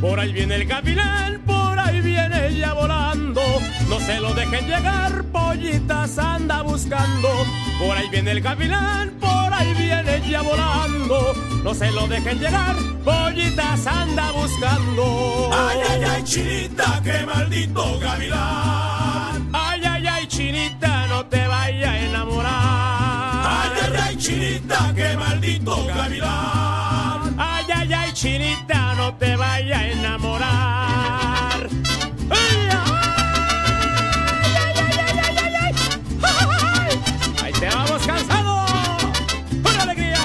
Por ahí viene el gavilán, por ahí viene ella volando. No se lo dejen llegar, pollitas anda buscando. Por ahí viene el gavilán, por ahí viene ella volando. No se lo dejen llegar, pollitas anda buscando. Ay, ay, ay, chinita, qué maldito gavilán. Ay, ay, ay, chinita, no te vayas a enamorar. Ay, ay, ay, chinita, qué maldito gavilán. Ay, ay, ay, chinita, no te vayas a enamorar. ¡Ay, ay, ay, ay, ay, ay, ay! ¡Ay! ¡Ahí te vamos, cansado! ¡Una alegría!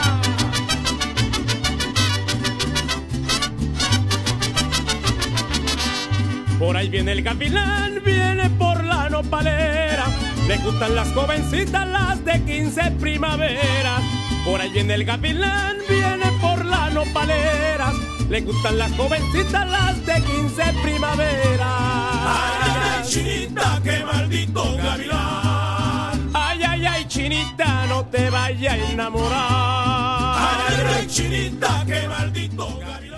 Por ahí viene el gavilán, viene por la nopalera. Le gustan las jovencitas, las de 15 primaveras. Por ahí viene el gavilán, viene por la nopalera. Le gustan las jovencitas, las de 15 primaveras. Ay, ay, ay, chinita, qué maldito gavilán. Ay, ay, ay, chinita, no te vayas a enamorar. Ay, ay, ay, chinita, qué maldito gavilán.